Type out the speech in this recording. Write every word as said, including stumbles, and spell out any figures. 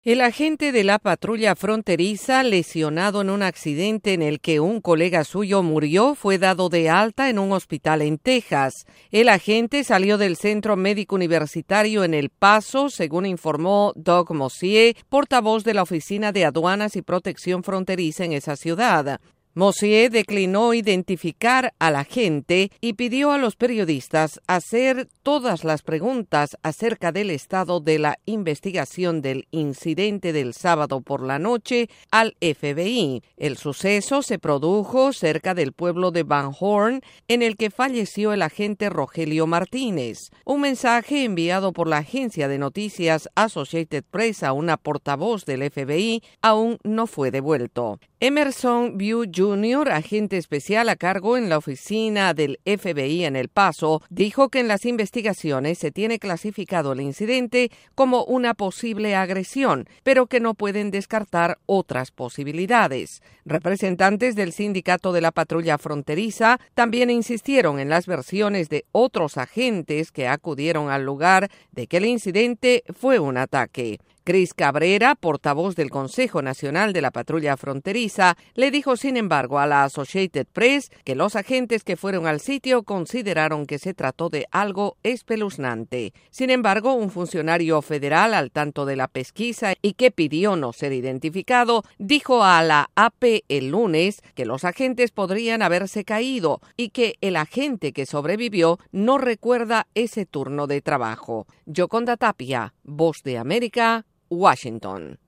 El agente de la patrulla fronteriza, lesionado en un accidente en el que un colega suyo murió, fue dado de alta en un hospital en Texas. El agente salió del centro médico universitario en El Paso, según informó Doug Mosier, portavoz de la Oficina de Aduanas y Protección Fronteriza en esa ciudad. Mosier declinó identificar al agente y pidió a los periodistas hacer todas las preguntas acerca del estado de la investigación del incidente del sábado por la noche al F B I. El suceso se produjo cerca del pueblo de Van Horn, en el que falleció el agente Rogelio Martínez. Un mensaje enviado por la agencia de noticias Associated Press a una portavoz del F B I aún no fue devuelto. Emerson View junior, agente especial a cargo en la oficina del F B I en El Paso, dijo que en las investigaciones se tiene clasificado el incidente como una posible agresión, pero que no pueden descartar otras posibilidades. Representantes del sindicato de la patrulla fronteriza también insistieron en las versiones de otros agentes que acudieron al lugar de que el incidente fue un ataque. Chris Cabrera, portavoz del Consejo Nacional de la Patrulla Fronteriza, le dijo, sin embargo, a la Associated Press que los agentes que fueron al sitio consideraron que se trató de algo espeluznante. Sin embargo, un funcionario federal al tanto de la pesquisa y que pidió no ser identificado, dijo a la A P el lunes que los agentes podrían haberse caído y que el agente que sobrevivió no recuerda ese turno de trabajo. Yoconda Tapia, Voz de América, Washington.